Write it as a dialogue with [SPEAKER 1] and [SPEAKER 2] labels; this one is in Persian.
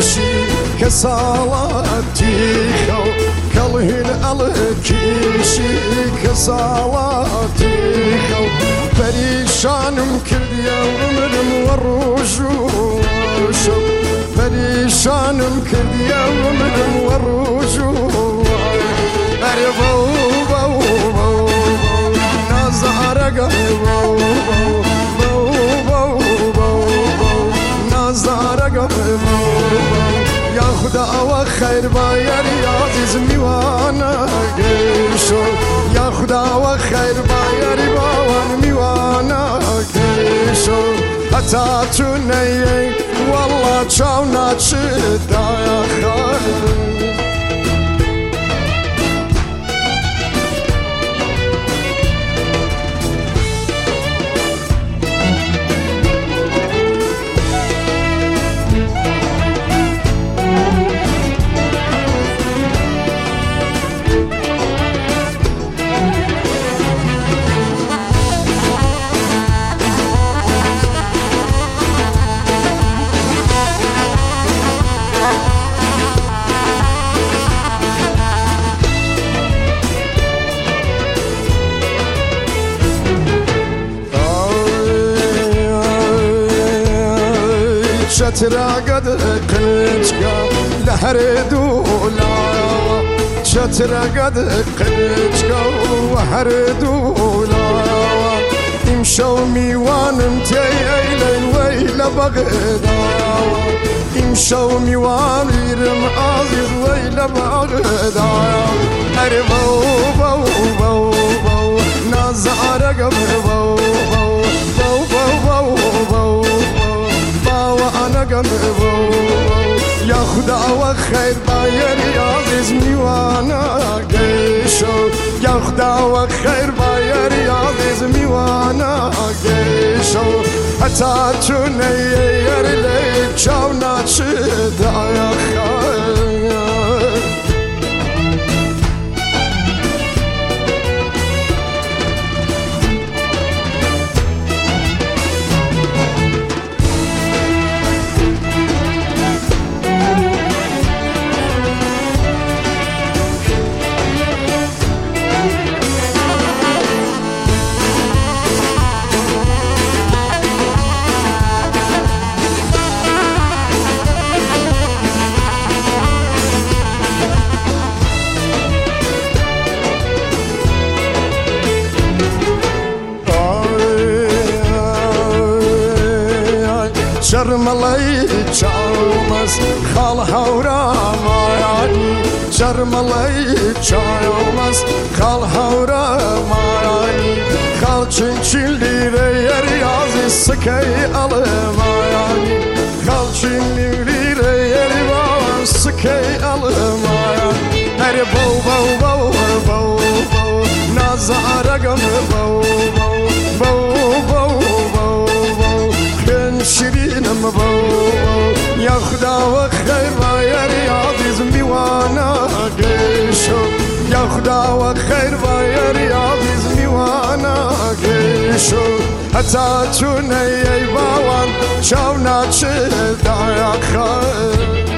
[SPEAKER 1] كيشي كصلاتي خو كلهن الكيشي كصلاتي خو پریشانم کردیا عمرم و روزوشم پریشانم کردیا عمرم و روزوشم اره بو بو بو نازارگا بو بو بو بو نازارگا بو یا خدا و خیر بایر یا عزیز میوانا گیشو یا خدا و خیر بایر باوان میوانا گیشو حتی تو نیه والله چاونا چه دایا خیر شترا قد قنجكا لهر دولا شترا قد قنجكا وهر دولا امشو ميوانم تيلين ويلا بغدا امشو ميوان يرم عزيز ويلا بغدا اربو بو بو بو نازارا قبل بو بو بو بو بو وانا قلبو يا خدا وخير باير يا عزيز ميوانا قيشو يا خدا وخير باير يا عزيز ميوانا قيشو حتى توني يرليك شاونا تشدا يا خير شرملي چاومس خال هورا مایانی شرملي چاومس خال هورا مایانی خال چین لیره یازی سکی المایانی خال چین لیره یازی سکی المایانی هر بو بو بو بو بو نازارگم بو بو بو شيرينم بو يا خدا وخير باير يا عزيز ميوانا قيشو يا خدا وخير باير يا عزيز ميوانا قيشو حتى توني باوان شاونا تشدا يا خير